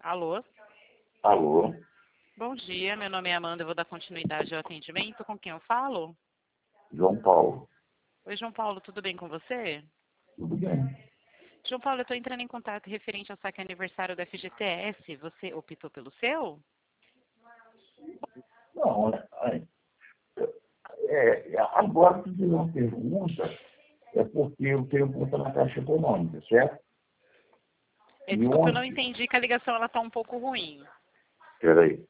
Alô? Alô? Bom dia, meu nome é Amanda, eu vou dar continuidade ao atendimento. Com quem eu falo? João Paulo. Oi, João Paulo, tudo bem com você? Tudo bem? João Paulo, eu estou entrando em contato referente ao saque aniversário da FGTS. Você optou pelo seu? Não, agora que fiz uma pergunta, é porque eu tenho conta na Caixa Econômica, certo? E Desculpa, eu não ontem, entendi que a ligação ela está um pouco ruim. peraí,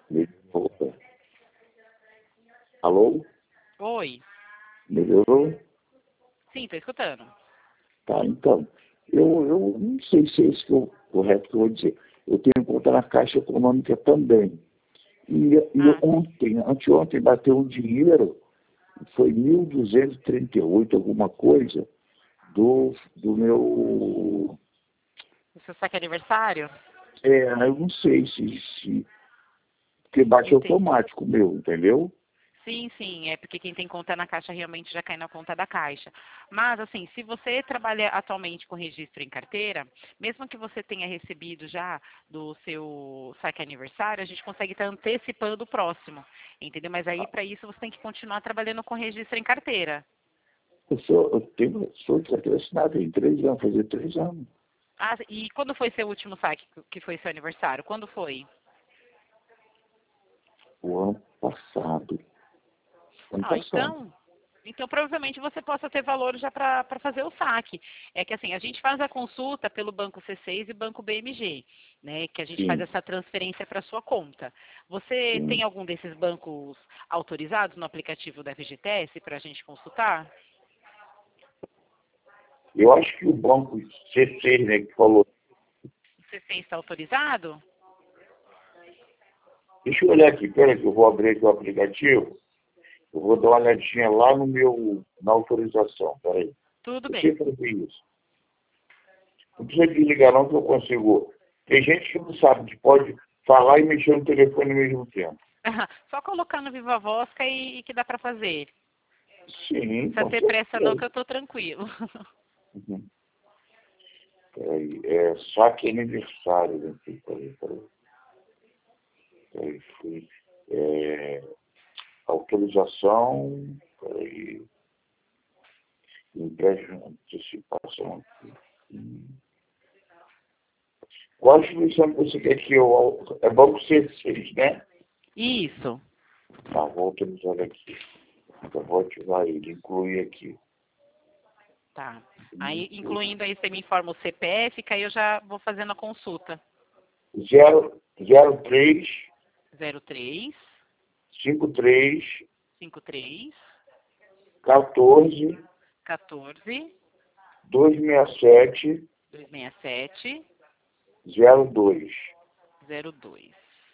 alô? Oi? Melhorou? Sim, estou escutando. Tá, então, eu não sei se é isso que correto que eu vou dizer. Eu tenho conta na Caixa Econômica também. E Ah, anteontem bateu um dinheiro, foi 1.238 alguma coisa, do meu. o seu saque aniversário? Eu não sei se porque bate Entendi. automático o meu, entendeu? Sim, sim, é porque quem tem conta na Caixa realmente já cai na conta da Caixa. Mas, assim, se você trabalha atualmente com registro em carteira, mesmo que você tenha recebido já do seu saque aniversário, a gente consegue estar antecipando o próximo, entendeu? Mas aí, para isso, você tem que continuar trabalhando com registro em carteira. Eu sou de carteira assinada, tem 3 anos, fazer 3 anos. Ah, e quando foi seu último saque, que foi seu aniversário? Quando foi? O ano passado. Ano Ah, passado. então provavelmente você possa ter valor já para fazer o saque. É que assim, a gente faz a consulta pelo Banco C6 e Banco BMG, né? Que a gente faz Sim, essa transferência para sua conta. Você tem sim. algum desses bancos autorizados no aplicativo da FGTS para a gente consultar? Eu acho que o banco C6, né, que falou. O C6 está autorizado? Deixa eu olhar aqui, peraí, que eu vou abrir aqui o aplicativo. Eu vou dar uma olhadinha lá na autorização, peraí. Tudo Eu bem. sempre fiz isso. Não precisa desligar não que eu consigo. Tem gente que não sabe que pode falar e mexer no telefone ao mesmo tempo. Só colocar no Viva Voz que dá para fazer. Sim, Não precisa com ter pressa não certeza. que eu estou tranquilo. Uhum. Peraí, saque aniversário, né? Peraí, fui. É, autorização, peraí, empréstimo, antecipação aqui. Qual instituição que você quer que eu... É Banco C6, né? Isso. Tá, vou autorizar aqui. Eu vou ativar ele, incluir aqui. Tá. Aí, incluindo aí, você me informa o CPF, que aí eu já vou fazendo a consulta. 03 03 53 53 14 14 267 267 02. 02.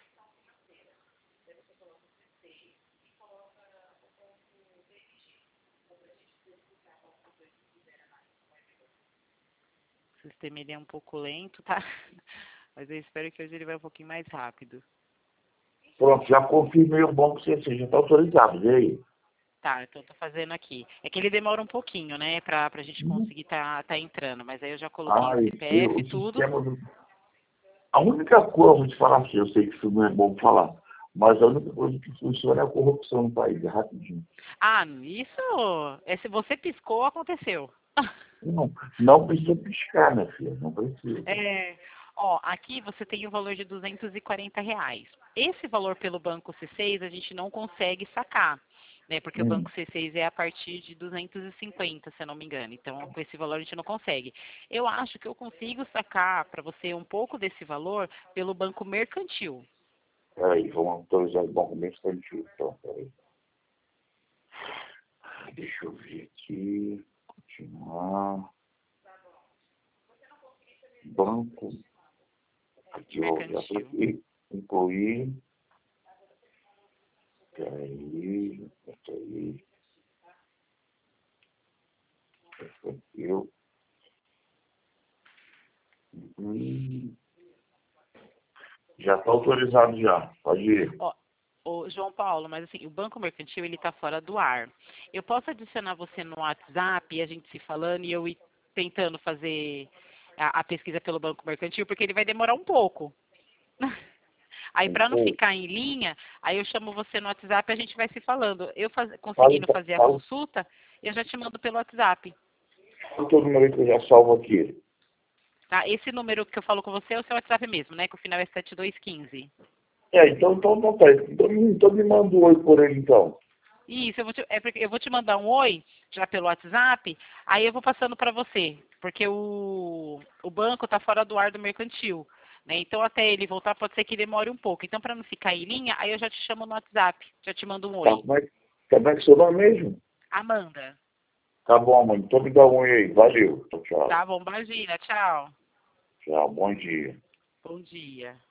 O sistema ele é um pouco lento, tá? Mas eu espero que hoje ele vai um pouquinho mais rápido. Pronto, já confirmei o banco C6, já está autorizado, vê aí. Tá, então eu tô fazendo aqui. É que ele demora um pouquinho, né, pra gente conseguir tá entrando. Mas aí eu já coloquei o CPF O e tudo. sistema do... A única coisa, vou te falar assim, eu sei que isso não é bom falar, mas a única coisa que funciona é a corrupção no país, é rapidinho. Ah, isso, se você piscou, aconteceu. Não, não precisa piscar, minha filha, não precisa. É, ó, aqui você tem o valor de R$ 240. Esse valor pelo Banco C6 a gente não consegue sacar, né? Porque o Hum. Banco C6 é a partir de 250, se eu não me engano. Então, com esse valor a gente não consegue. Eu acho que eu consigo sacar para você um pouco desse valor pelo Banco Mercantil. Peraí, vamos autorizar o banco mercantil, então, peraí. Deixa eu ver aqui, continuar. Banco, aqui eu já Mercantil. cliquei, incluir, peraí, mercantil, incluir. Já está autorizado já, pode ir. Ó, ô, João Paulo, mas assim, o Banco Mercantil ele está fora do ar. Eu posso adicionar você no WhatsApp e a gente se falando e eu ir tentando fazer a pesquisa pelo Banco Mercantil, porque ele vai demorar um pouco. Aí, para não Ou ficar em linha, aí eu chamo você no WhatsApp e a gente vai se falando. fala, Conseguindo fazer a fala, consulta, eu já te mando pelo WhatsApp. fala todo número que eu já salvo aqui. Tá? Esse número que eu falo com você é o seu WhatsApp mesmo, né? Que o final é 7215. Então não tá. Então me manda um oi por ele, então. Isso, eu vou te mandar um oi já pelo WhatsApp, aí eu vou passando para você, porque o banco está fora do ar do mercantil, né? Então até ele voltar pode ser que demore um pouco. Então para não ficar em linha, aí eu já te chamo no WhatsApp, já te mando um Tá, oi. como é que seu nome mesmo? Amanda, Tá bom, mano. Então me dá um oi aí. Valeu. Tchau, tchau. tá bom, imagina, tchau. Tchau, bom dia. Bom dia.